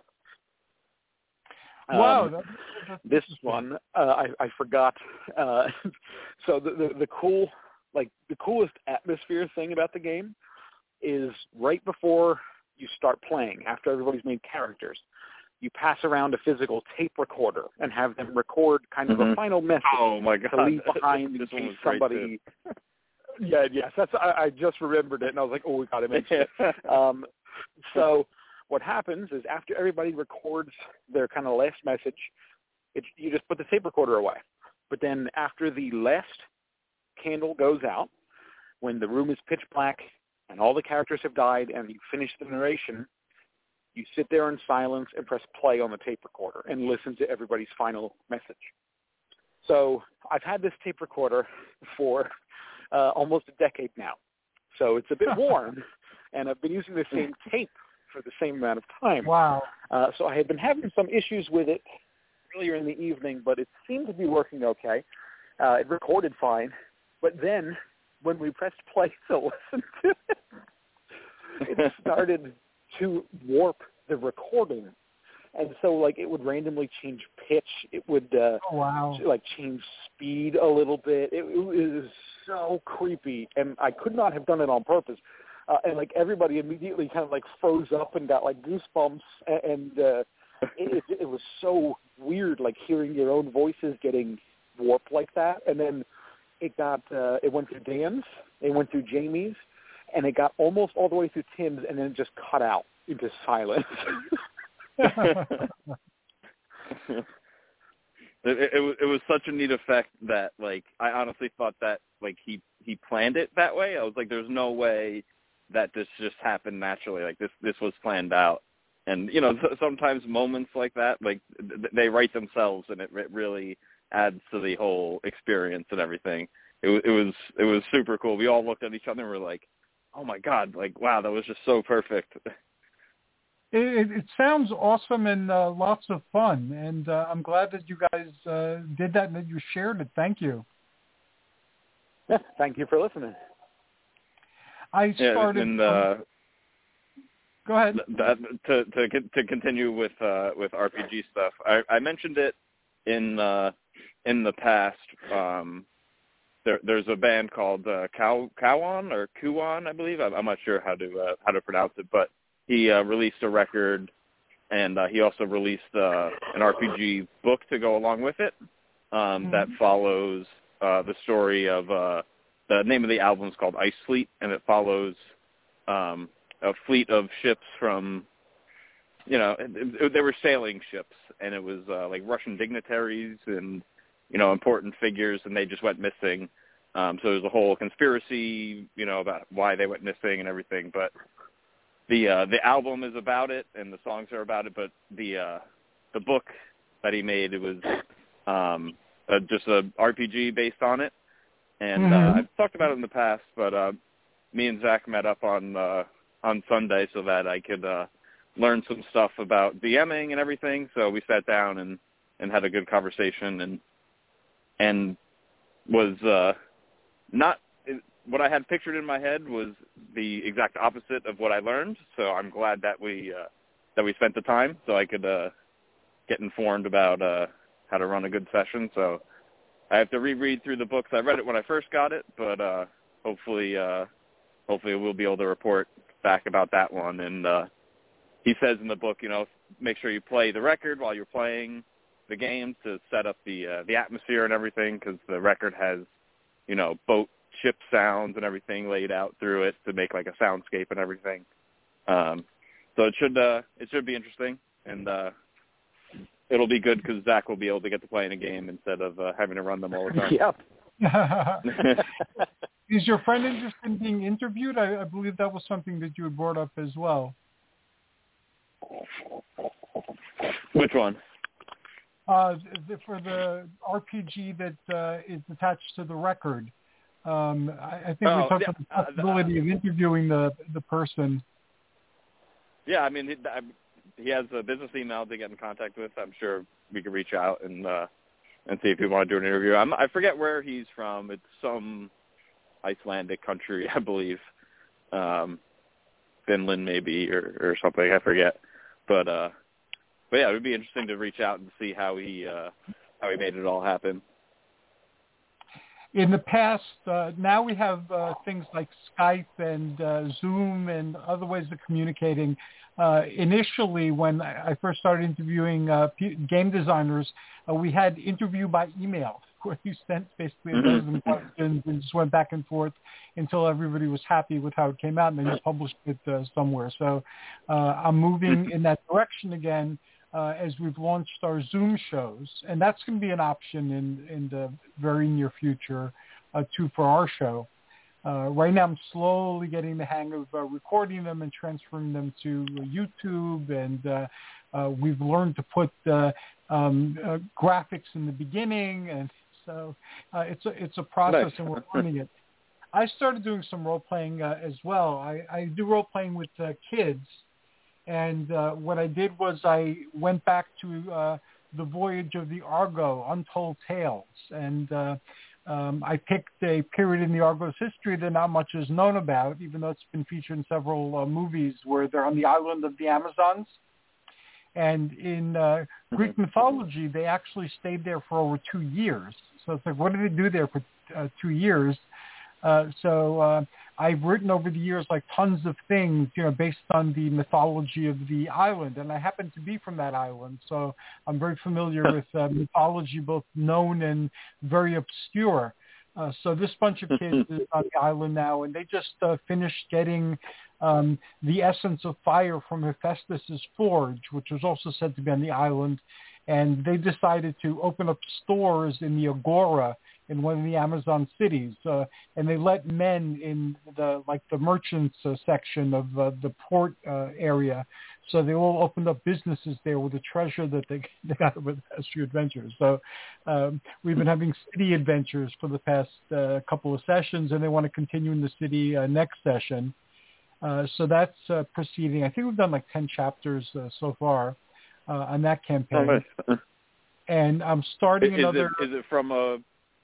Wow. Um, that's, that's this one, uh, I, I forgot. Uh, so the, the, the cool, like the coolest atmosphere thing about the game is right before you start playing, after everybody's made characters, you pass around a physical tape recorder and have them record kind of mm-hmm. a final message oh my God. to leave behind in case somebody. Yeah, yes, that's. I, I just remembered it, and I was like, oh, we got to mention it. Um, so what happens is after everybody records their kind of last message, it's, you just put the tape recorder away. But then after the last candle goes out, when the room is pitch black and all the characters have died and you finish the narration, you sit there in silence and press play on the tape recorder and listen to everybody's final message. So I've had this tape recorder for uh, almost a decade now. So it's a bit worn, and I've been using the same tape for the same amount of time. Wow. Uh, so I had been having some issues with it earlier in the evening, but it seemed to be working okay. Uh, it recorded fine. But then when we pressed play to listen to it, it started to warp the recording. And so, like, it would randomly change pitch. It would, uh, oh, wow. like, change speed a little bit. It, it was so creepy, and I could not have done it on purpose. Uh, and, like, everybody immediately kind of, like, froze up and got, like, goosebumps. And, and uh, it, it, it was so weird, like, hearing your own voices getting warped like that. And then it got, uh, it went through Dan's, it went through Jamie's, and it got almost all the way through Tim's, and then it just cut out into silence. it, it, it was it was such a neat effect that, like, I honestly thought that, like, he he planned it that way. I was like, there's no way that this just happened naturally. Like, this this was planned out. And, you know, sometimes moments like that, like, they write themselves, and it really adds to the whole experience and everything. It, it was it was super cool. We all looked at each other and were like, oh my God, like, wow, that was just so perfect. It, it sounds awesome and uh, lots of fun, and uh, I'm glad that you guys uh, did that and that you shared it. Thank you. Yeah, thank you for listening. I started. Yeah, and, uh, go ahead. That, to to to continue with uh, with R P G stuff, I, I mentioned it in uh, in the past. Um, there, there's a band called uh, Cow Cowan or Kuwan, I believe. I'm, I'm not sure how to uh, how to pronounce it, but he uh, released a record, and uh, he also released uh, an R P G book to go along with it um, mm-hmm. that follows uh, the story of uh, the name of the album is called Ice Fleet, and it follows um, a fleet of ships from, you know, it, it, they were sailing ships, and it was uh, like Russian dignitaries and, you know, important figures, and they just went missing. Um, so there's a whole conspiracy, you know, about why they went missing and everything, but The uh, the album is about it, and the songs are about it. But the uh, the book that he made, it was um, uh, just a R P G based on it. And mm-hmm. uh, I've talked about it in the past, but uh, me and Zach met up on uh, on Sunday so that I could uh, learn some stuff about DMing and everything. So we sat down and, and had a good conversation, and and was uh, not. What I had pictured in my head was the exact opposite of what I learned, so I'm glad that we uh, that we spent the time so I could uh, get informed about uh, how to run a good session. So I have to reread through the books. I read it when I first got it, but uh, hopefully uh, hopefully we'll be able to report back about that one. And uh, he says in the book, you know, make sure you play the record while you're playing the game to set up the uh, the atmosphere and everything, because the record has, you know, boat ship sounds and everything laid out through it to make like a soundscape and everything. Um, so it should uh, it should be interesting, and uh, it'll be good because Zach will be able to get to play in a game instead of uh, having to run them all the time. Yep. Is your friend interested in being interviewed? I, I believe that was something that you had brought up as well. Which one? Uh, the, for the R P G that uh, is attached to the record. Um, I, I think oh, we talked yeah, about the possibility uh, of interviewing the the person. Yeah, I mean, he, he has a business email to get in contact with. I'm sure we could reach out and uh, and see if he want to do an interview. I'm, I forget where he's from. It's some Icelandic country, I believe. Um, Finland maybe or, or something. I forget. But uh, but yeah, it would be interesting to reach out and see how he uh, how he made it all happen. In the past, uh, now we have uh, things like Skype and uh, Zoom and other ways of communicating. Uh, initially, when I first started interviewing uh, p- game designers, uh, we had interview by email, where you sent basically a dozen questions and just went back and forth until everybody was happy with how it came out, and then you published it uh, somewhere. So uh, I'm moving in that direction again. Uh, as we've launched our Zoom shows, and that's going to be an option in, in the very near future, uh, too, for our show. Uh, right now, I'm slowly getting the hang of uh, recording them and transferring them to YouTube, and uh, uh, we've learned to put uh, um, uh, graphics in the beginning, and so uh, it's a it's a process, nice. And we're learning it. I started doing some role playing uh, as well. I, I do role playing with uh, kids. And uh, what I did was I went back to uh, the voyage of the Argo, Untold Tales. And uh, um, I picked a period in the Argo's history that not much is known about, even though it's been featured in several uh, movies where they're on the island of the Amazons. And in uh, Greek mythology, they actually stayed there for over two years. So it's like, what did they do there for uh, two years? Uh, so uh, I've written over the years like tons of things, you know, based on the mythology of the island, and I happen to be from that island, so I'm very familiar with uh, mythology, both known and very obscure. Uh, so this bunch of kids is on the island now, and they just uh, finished getting um, the essence of fire from Hephaestus's forge, which was also said to be on the island, and they decided to open up stores in the Agora in one of the Amazon cities, uh, and they let men in the like the merchants uh, section of uh, the port uh, area. So they all opened up businesses there with the treasure that they, they got with Past Few Adventures. So um, we've been having city adventures for the past uh, couple of sessions, and they want to continue in the city uh, next session. Uh, so that's uh, proceeding. I think we've done like ten chapters uh, so far uh, on that campaign. Oh, nice. And I'm starting is another. It, is it from a?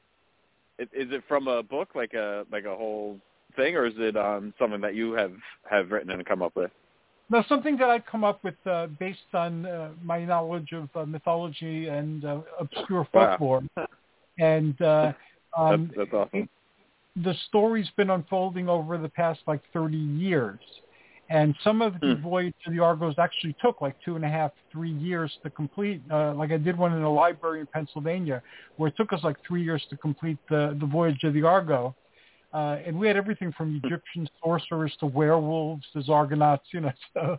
Is it from a book, like a like a whole thing, or is it um, something that you have, have written and come up with? No, something that I'd come up with uh, based on uh, my knowledge of uh, mythology and uh, obscure folklore. Wow. And uh, um, that's, that's awesome. It, the story's been unfolding over the past like thirty years. And some of the hmm. voyage of the Argos actually took like two and a half, three years to complete. Uh, like I did one in a library in Pennsylvania where it took us like three years to complete the, the voyage of the Argo. Uh, and we had everything from Egyptian sorcerers to werewolves to Zargonauts, you know. So,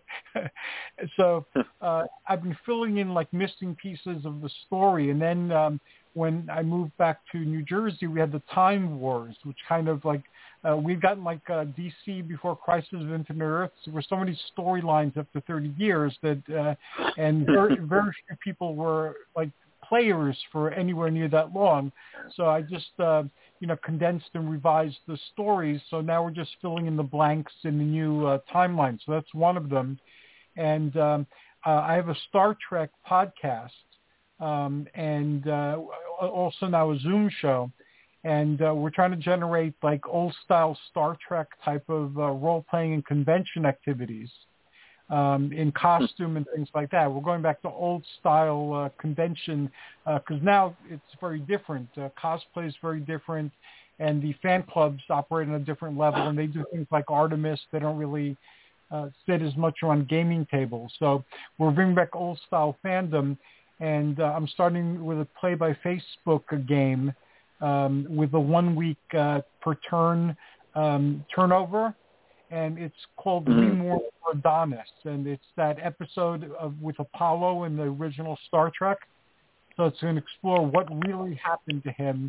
so uh, I've been filling in like missing pieces of the story. And then um, when I moved back to New Jersey, we had the Time Wars, which kind of like, Uh, we've gotten like uh, D C before Crisis of Infinite Earths. There were so many storylines after thirty years that, uh, and very, very few people were like players for anywhere near that long. So I just, uh, you know, condensed and revised the stories. So now we're just filling in the blanks in the new uh, timeline. So that's one of them. And um, uh, I have a Star Trek podcast um, and uh, also now a Zoom show. And uh, we're trying to generate like old style Star Trek type of uh, role playing and convention activities um, in costume and things like that. We're going back to old style uh, convention because uh, now it's very different. Uh, cosplay is very different, and the fan clubs operate on a different level, and they do things like Artemis. They don't really uh, sit as much on gaming tables. So we're bringing back old style fandom, and uh, I'm starting with a play by Facebook game. Um, with a one-week uh, per turn um, turnover, and it's called mm-hmm. Remorse for Adonis, and it's that episode of with Apollo in the original Star Trek. So it's going to explore what really happened to him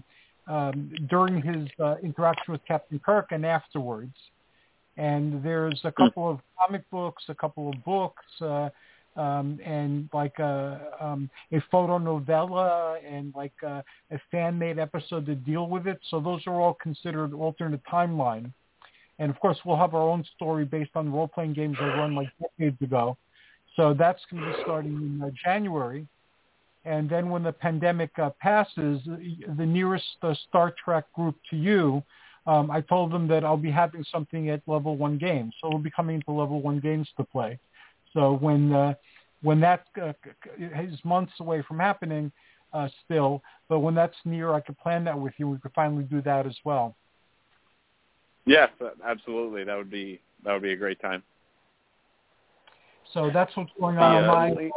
um, during his uh, interaction with Captain Kirk and afterwards. And there's a couple of comic books, a couple of books, uh, um, and like a, um, a photo novella and like a, a fan-made episode to deal with it. So those are all considered alternate timeline. And of course, we'll have our own story based on role-playing games I run like decades ago. So that's going to be starting in uh, January. And then when the pandemic uh, passes, the nearest uh, Star Trek group to you, um, I told them that I'll be having something at Level One Games. So we'll be coming to Level One Games to play. So when uh, when that uh, is months away from happening uh, still, but when that's near, I could plan that with you. We could finally do that as well. Yes, absolutely. That would be that would be a great time. So that's what's going on the, uh, on my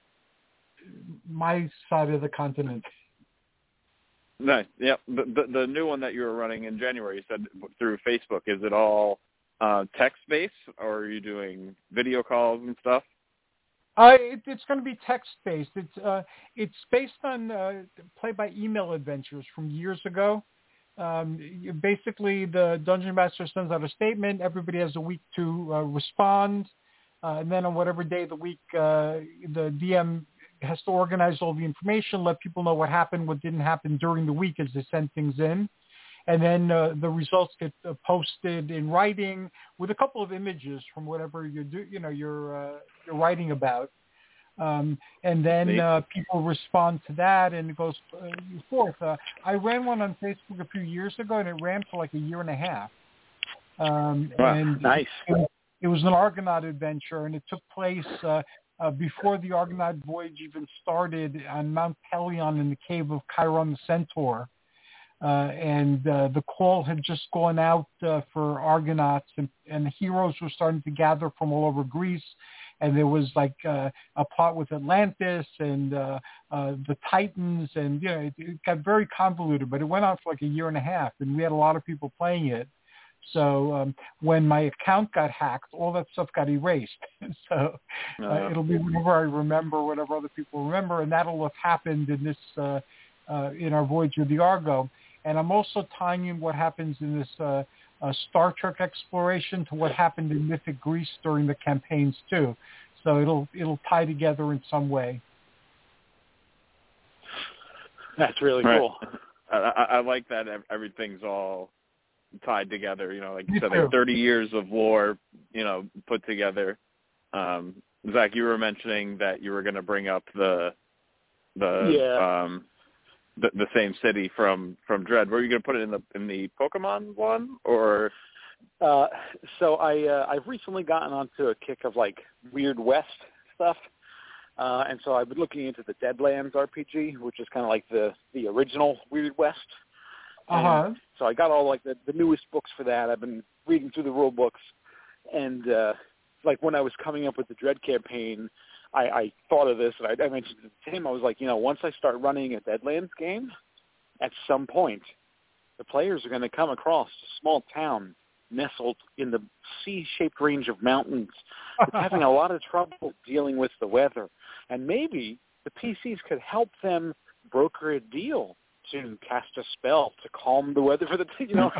my side of the continent. Nice. Yeah. The, the the new one that you were running in January, you said through Facebook. Is it all uh, text-based, or are you doing video calls and stuff? Uh, it, it's going to be text-based. It's uh, it's based on uh, play-by-email adventures from years ago. Um, you, basically, the Dungeon Master sends out a statement. Everybody has a week to uh, respond. Uh, and then on whatever day of the week, uh, the D M has to organize all the information, let people know what happened, what didn't happen during the week as they send things in. And then uh, the results get uh, posted in writing with a couple of images from whatever you're, do, you know, you're, uh, you're writing about. Um, and then uh, people respond to that, and it goes uh, forth. Uh, I ran one on Facebook a few years ago, and it ran for like a year and a half. Um, wow, and nice. It, it was an Argonaut adventure, and it took place uh, uh, before the Argonaut voyage even started on Mount Pelion in the cave of Chiron the Centaur. Uh, and uh, the call had just gone out uh, for Argonauts, and, and the heroes were starting to gather from all over Greece. And there was like uh, a plot with Atlantis and uh, uh, the Titans, and you know, it, it got very convoluted. But it went on for like a year and a half, and we had a lot of people playing it. So um, when my account got hacked, all that stuff got erased. so uh, uh, it'll be whenever I remember, whatever other people remember, and that'll have happened in this uh, uh, in our voyage of the Argo. And I'm also tying in what happens in this uh, uh, Star Trek exploration to what happened in Mythic Greece during the campaigns too. So it'll it'll tie together in some way. That's really right. cool. I, I, I like that everything's all tied together. You know, like you Me said, too. like thirty years of lore, you know, put together. Um, Zach, you were mentioning that you were going to bring up the the yeah. um, The, the same city from, from Dread. Were you going to put it in the in the Pokemon one, or? Uh, so I uh, I've recently gotten onto a kick of like Weird West stuff, uh, and so I've been looking into the Deadlands R P G, which is kind of like the, the original Weird West. Uh huh. So I got all like the, the newest books for that. I've been reading through the rule books, and uh, like when I was coming up with the Dread campaign, I, I thought of this, and I, I mentioned it to him. I was like, you know, once I start running a Deadlands game, at some point, the players are going to come across a small town nestled in the C-shaped range of mountains. It's having a lot of trouble dealing with the weather, and maybe the P Cs could help them broker a deal to cast a spell to calm the weather for the, you know.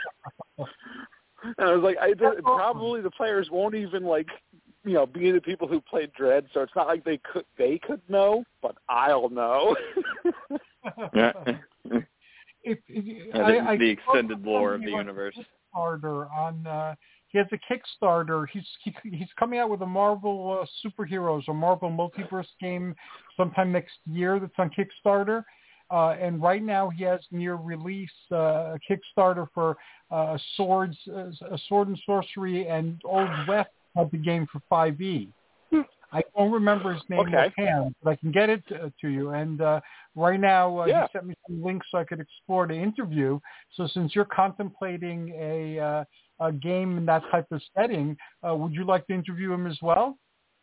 And I was like, I, probably the players won't even like. You know, being the people who played Dread, so it's not like they could they could know, but I'll know. yeah. If, if, yeah, the, I, I the extended lore of the universe. Kickstarter on, uh, he has a Kickstarter. He's he, he's coming out with a Marvel uh, superheroes or Marvel multiverse game sometime next year. That's on Kickstarter. Uh, and right now he has near release uh, a Kickstarter for uh, swords, uh, a sword and sorcery and Old West type of game for five E. I don't remember his name okay. offhand, but I can get it to, to you. And uh, right now uh, yeah. he sent me some links so I could explore the interview. So since you're contemplating a, uh, a game in that type of setting, uh, would you like to interview him as well?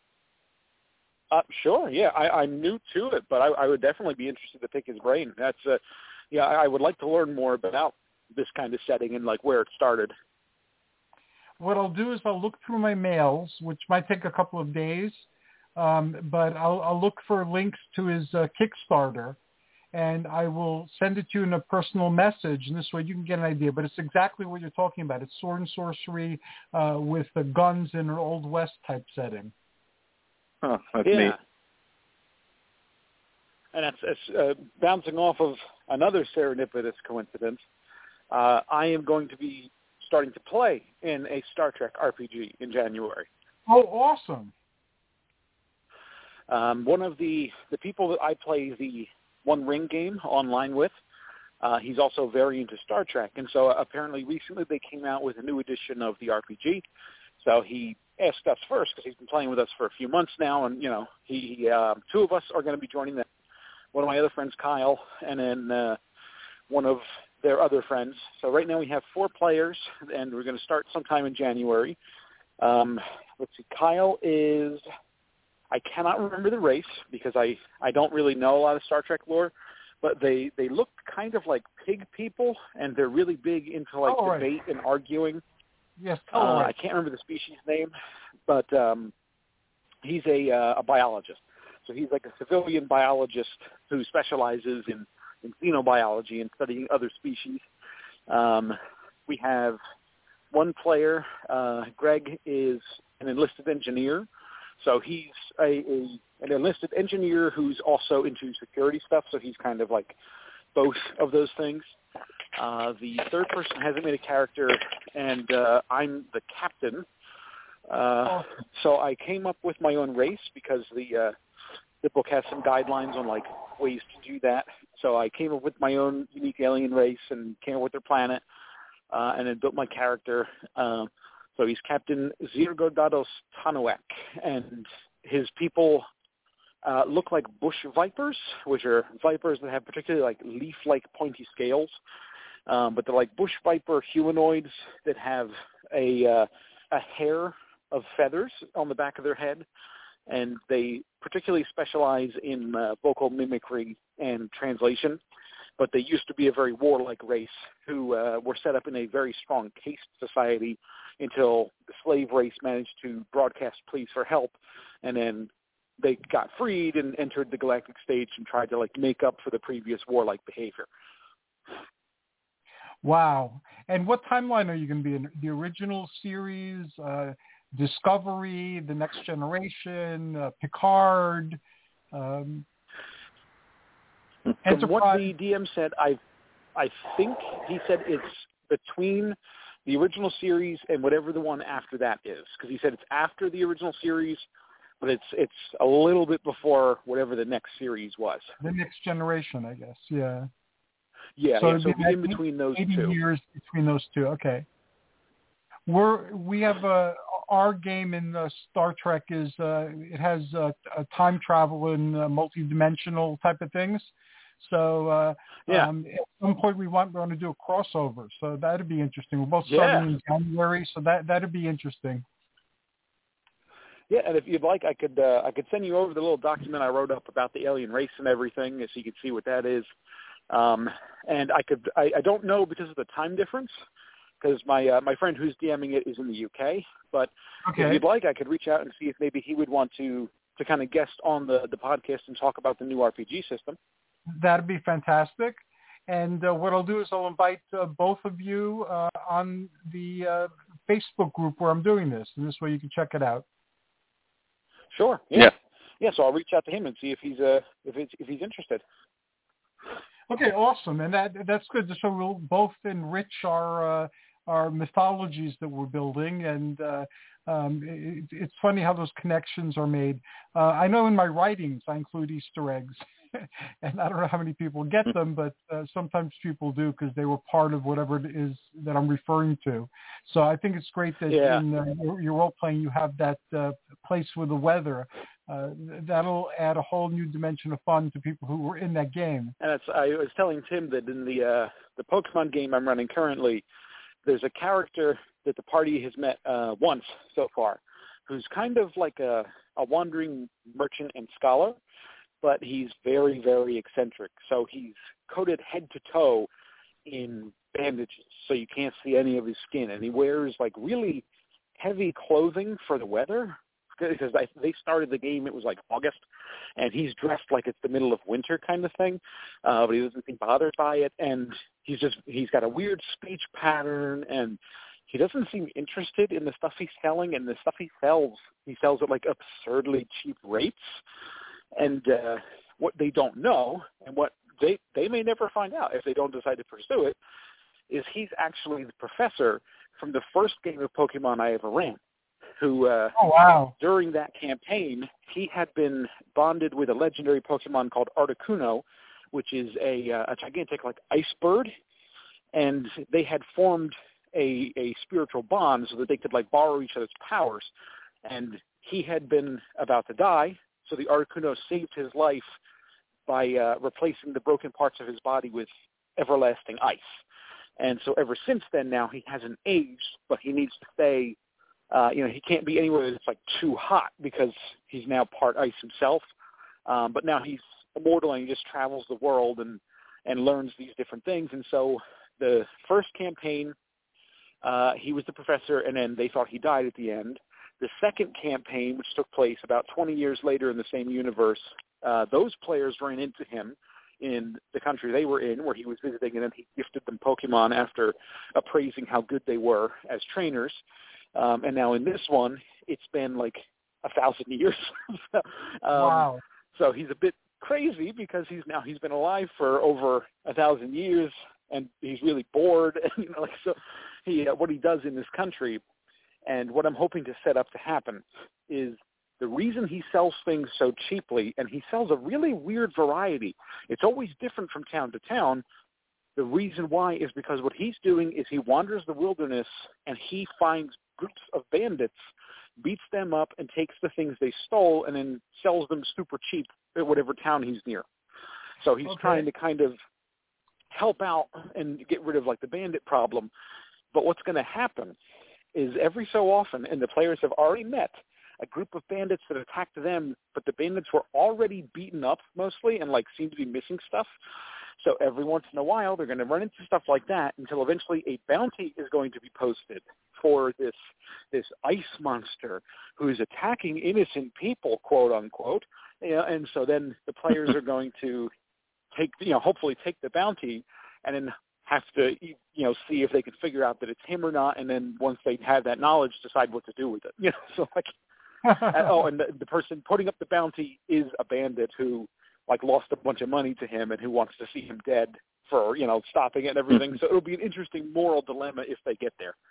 Uh, sure, yeah. I, I'm new to it, but I, I would definitely be interested to pick his brain. That's, uh, yeah, I, I would like to learn more about this kind of setting and like where it started. What I'll do is I'll look through my mails, which might take a couple of days, um, but I'll, I'll look for links to his uh, Kickstarter, and I will send it to you in a personal message, and this way you can get an idea. But it's exactly what you're talking about. It's sword and sorcery uh, with the guns in an Old West type setting. Oh, that's yeah. neat. And it's, it's uh, bouncing off of another serendipitous coincidence. Uh, I am going to be starting to play in a Star Trek R P G in January. Oh, awesome. Um, one of the, the people that I play the One Ring game online with, uh, he's also very into Star Trek. And so apparently recently they came out with a new edition of the R P G. So he asked us first because he's been playing with us for a few months now. And, you know, he, he uh, two of us are going to be joining them. One of my other friends, Kyle, and then uh, one of their other friends. So right now we have four players, and we're going to start sometime in January. Um, let's see, Kyle is... I cannot remember the race because I, I don't really know a lot of Star Trek lore, but they, they look kind of like pig people, and they're really big into like oh, debate right. and arguing. Yes, oh, uh, right. I can't remember the species name, but um, he's a, uh, a biologist. So he's like a civilian biologist who specializes in, in xenobiology and studying other species. Um, we have one player, uh, Greg, is an enlisted engineer. So he's a, a an enlisted engineer who's also into security stuff, so he's kind of like both of those things. Uh, the third person hasn't made a character, and uh, I'm the captain. Uh, so I came up with my own race because the uh, the book has some guidelines on like ways to do that. So I came up with my own unique alien race and came up with their planet, uh, and then built my character. Uh, So he's Captain Zirgodados Tanuek, and his people uh, look like bush vipers, which are vipers that have particularly like leaf-like pointy scales. Um, but they're like bush viper humanoids that have a uh, a hair of feathers on the back of their head, and they particularly specialize in uh, vocal mimicry and translation. But they used to be a very warlike race who uh, were set up in a very strong caste society until the slave race managed to broadcast pleas for help, and then they got freed and entered the galactic stage and tried to like make up for the previous warlike behavior. Wow. And what timeline are you going to be in? The original series, uh, Discovery, The Next Generation, uh, Picard? Um, From Enterprise. what the D M said, I, I think he said it's between the original series and whatever the one after that is, because he said it's after the original series, but it's it's a little bit before whatever the next series was. The Next Generation, I guess. Yeah. Yeah. So, yeah, it'd so be in like between those eighty two. years between those two. Okay. We're we have a our game in uh, Star Trek is uh, it has uh, a time travel and uh, multi-dimensional type of things. So uh, yeah. um, at some point we want we want to do a crossover. So that'd be interesting. We're both Yeah. starting in January, so that that'd be interesting. Yeah, and if you'd like, I could uh, I could send you over the little document I wrote up about the alien race and everything, so you could see what that is. Um, and I could I, I don't know because of the time difference, because my uh, my friend who's DMing it is in the U K. But Okay. if you'd like, I could reach out and see if maybe he would want to to kind of guest on the the podcast and talk about the new R P G system. That'd be fantastic. And uh, what I'll do is I'll invite uh, both of you uh, on the uh, Facebook group where I'm doing this, and this way you can check it out. Sure. Yeah. Yeah. yeah so I'll reach out to him and see if he's uh if it's if he's interested. Okay, awesome, and that that's good. So we'll both enrich our uh, our mythologies that we're building, and uh, um, it, it's funny how those connections are made. Uh, I know in my writings I include Easter eggs, and I don't know how many people get them, but uh, sometimes people do because they were part of whatever it is that I'm referring to. So I think it's great that yeah. in uh, your, your role playing you have that uh, place with the weather. Uh, that'll add a whole new dimension of fun to people who were in that game. And it's, I was telling Tim that in the uh, the Pokemon game I'm running currently, there's a character that the party has met uh, once so far, who's kind of like a, a wandering merchant and scholar, but he's very, very eccentric. So he's coated head to toe in bandages, so you can't see any of his skin. And he wears like really heavy clothing for the weather, because they started the game, it was like August, and he's dressed like it's the middle of winter kind of thing, uh, but he doesn't seem bothered by it, and he's just, he's got a weird speech pattern, and he doesn't seem interested in the stuff he's selling, and the stuff he sells, he sells at like absurdly cheap rates, and uh, what they don't know, and what they, they may never find out if they don't decide to pursue it, is he's actually the professor from the first game of Pokemon I ever ran, who uh, oh, wow. during that campaign, he had been bonded with a legendary Pokemon called Articuno, which is a, uh, a gigantic like ice bird, and they had formed a, a spiritual bond so that they could like borrow each other's powers, and he had been about to die, so the Articuno saved his life by uh, replacing the broken parts of his body with everlasting ice. And so ever since then now he hasn't aged, but he needs to stay, uh, you know, he can't be anywhere that's like too hot because he's now part ice himself. Um, but now he's immortal and he just travels the world and, and learns these different things. And so the first campaign, uh, he was the professor, and then they thought he died at the end. The second campaign, which took place about twenty years later in the same universe, uh, those players ran into him in the country they were in, where he was visiting, and then he gifted them Pokemon after appraising how good they were as trainers. Um, and now in this one, it's been like a thousand years. um, wow. So he's a bit crazy because he's now he's been alive for over a thousand years, and he's really bored. And you know, like so, he uh, what he does in this country, and what I'm hoping to set up to happen is, the reason he sells things so cheaply, and he sells a really weird variety, it's always different from town to town. The reason why is because what he's doing is he wanders the wilderness and he finds groups of bandits, beats them up, and takes the things they stole and then sells them super cheap at whatever town he's near. So he's okay. trying to kind of help out and get rid of like the bandit problem. But what's going to happen is every so often, and the players have already met, a group of bandits that attacked them, but the bandits were already beaten up mostly and like seemed to be missing stuff. So every once in a while, they're going to run into stuff like that until eventually a bounty is going to be posted for this this ice monster who is attacking innocent people, quote unquote. You know, and so then the players are going to take, you know, hopefully take the bounty and then have to, you know, see if they can figure out that it's him or not. And then once they have that knowledge, decide what to do with it. You know, so like. oh, and the, the person putting up the bounty is a bandit who, like, lost a bunch of money to him and who wants to see him dead for, you know, stopping it and everything. So it'll be an interesting moral dilemma if they get there.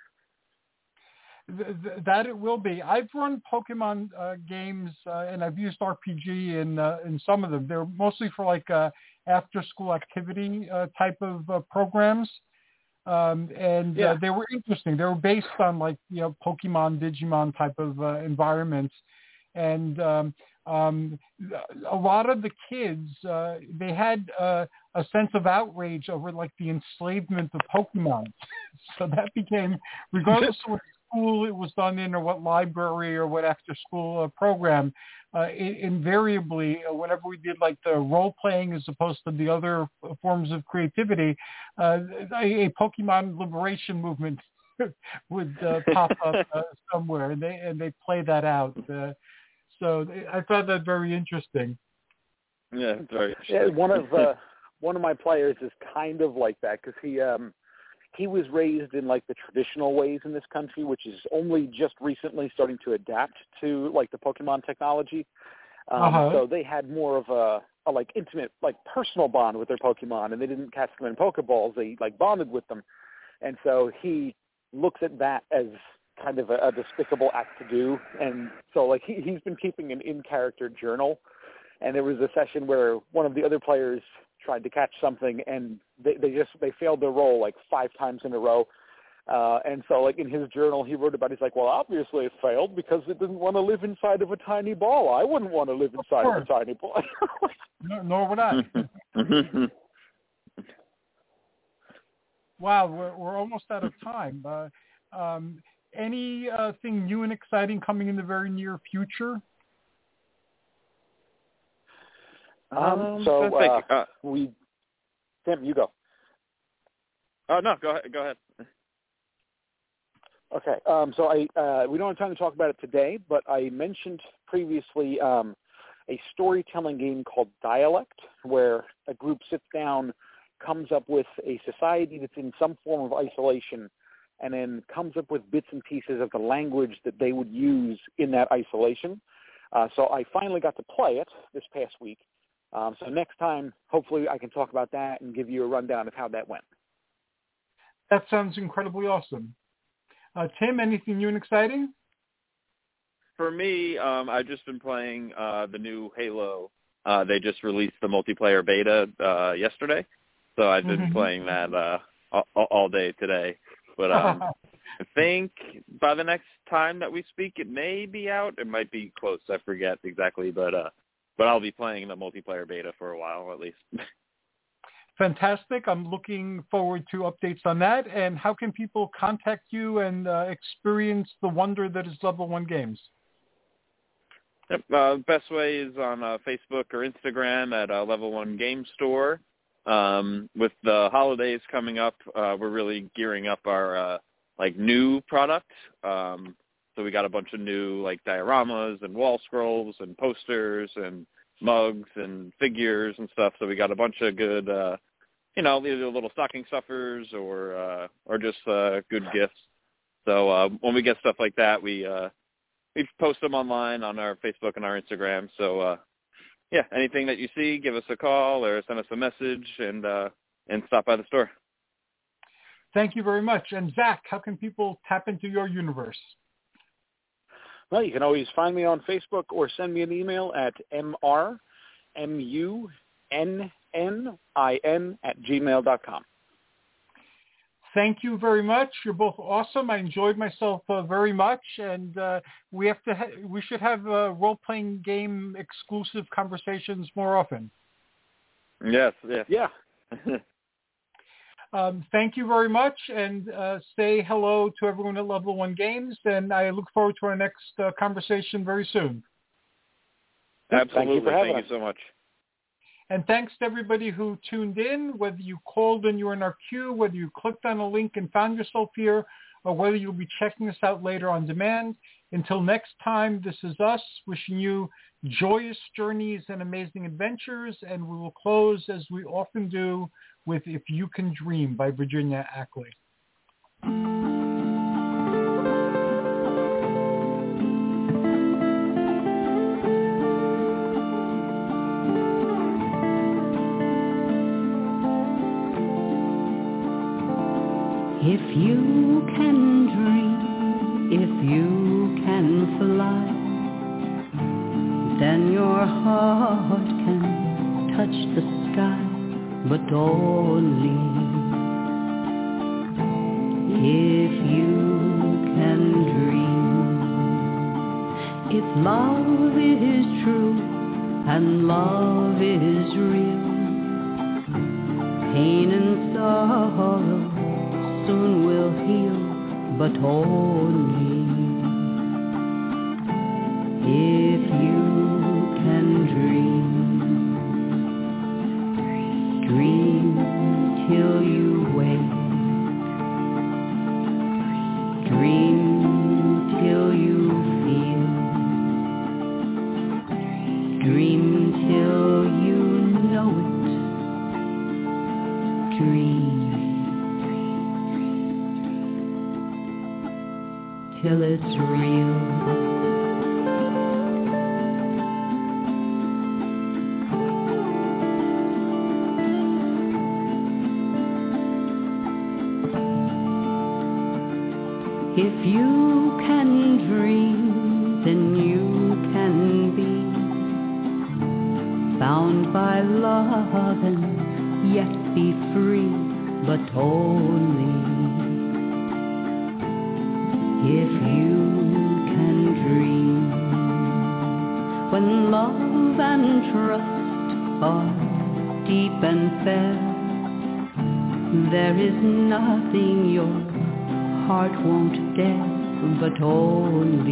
Th- that it will be. I've run Pokemon uh, games, uh, and I've used R P G in uh, in some of them. They're mostly for, like, uh, after-school activity uh, type of uh, programs. Um, and yeah. uh, they were interesting. They were based on like, you know, Pokemon, Digimon type of uh, environments. And um, um, a lot of the kids, uh, they had uh, a sense of outrage over like the enslavement of Pokemon. So that became, regardless of what school it was done in or what library or what after school uh, program, uh, it, invariably, uh, whenever we did like the role playing as opposed to the other forms of creativity, uh, a, a Pokemon liberation movement would uh, pop up uh, somewhere, and they and they play that out. Uh, so they, I found that very interesting. Yeah, very. Yeah, one of uh, one of my players is kind of like that because he um, he was raised in like the traditional ways in this country, which is only just recently starting to adapt to like the Pokemon technology. Um, uh-huh. So they had more of a, a like intimate, like personal bond with their Pokemon, and they didn't catch them in Pokeballs. They like bonded with them, and so he looks at that as kind of a, a despicable act to do. And so like he, he's been keeping an in-character journal. And there was a session where one of the other players tried to catch something, and they, they just they failed their roll like five times in a row. Uh, and so, like in his journal, he wrote about it. He's like, "Well, obviously it failed because it didn't want to live inside of a tiny ball. I wouldn't want to live inside of, of a tiny ball." no, nor would I. Wow, we're we're almost out of time. Uh, um, any uh, thing new and exciting coming in the very near future? Um, so uh, uh, we, Tim, you go. Oh no, go ahead. Go ahead. Okay. Um, so I uh, we don't have time to talk about it today, but I mentioned previously um, a storytelling game called Dialect, where a group sits down, comes up with a society that's in some form of isolation, and then comes up with bits and pieces of the language that they would use in that isolation. Uh, so I finally got to play it this past week. Um, so next time, hopefully I can talk about that and give you a rundown of how that went. That sounds incredibly awesome. Uh, Tim, anything new and exciting? For me, um, I've just been playing uh, the new Halo. Uh, they just released the multiplayer beta uh, yesterday, so I've been mm-hmm. playing that uh, all, all day today. But um, I think by the next time that we speak, it may be out. It might be close. I forget exactly, but uh, but I'll be playing the multiplayer beta for a while at least. Fantastic. I'm looking forward to updates on that. And how can people contact you and uh, experience the wonder that is Level One Games? Yep. Uh, best way is on uh, Facebook or Instagram at uh, Level One Game Store. Um, with the holidays coming up, uh, we're really gearing up our uh, like new product. Um, so we got a bunch of new like dioramas and wall scrolls and posters and mugs and figures and stuff. So we got a bunch of good, uh, you know, either little stocking stuffers or uh, or just uh, good gifts. So uh, when we get stuff like that, we uh, we post them online on our Facebook and our Instagram. So uh, yeah, anything that you see, give us a call or send us a message and uh, and stop by the store. Thank you very much. And Zach, how can people tap into your universe? Well, you can always find me on Facebook or send me an email at m r m u n n i n at gmail dot com. Thank you very much. You're both awesome. I enjoyed myself uh, very much, and uh, we have to. Ha- we should have uh, role-playing game exclusive conversations more often. Yes. Yes. Yeah. Um, thank you very much, and uh, say hello to everyone at Level One Games, and I look forward to our next uh, conversation very soon. Absolutely. Thank you, for having Thank us. you so much. And thanks to everybody who tuned in, whether you called and you were in our queue, whether you clicked on a link and found yourself here, or whether you'll be checking us out later on demand. Until next time, this is us wishing you joyous journeys and amazing adventures, and we will close, as we often do, with If You Can Dream by Virginia Ackley. If you can dream, if you can fly, then your heart can touch the sky, but only if you can dream. If love is true and love is real, pain and sorrow soon will heal, but only if you can dream. Dream till you wake, dream till you feel, dream till you know it, dream till it's real. If you can dream, then you can be bound by love and yet be free, but only if you can dream. When love and trust are deep and fair, there is nothing your heart won't dare, but only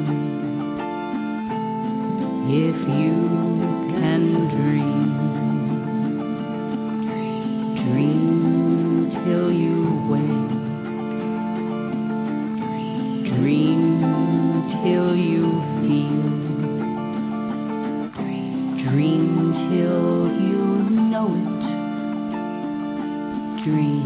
if you can dream. Dream till you wake, dream.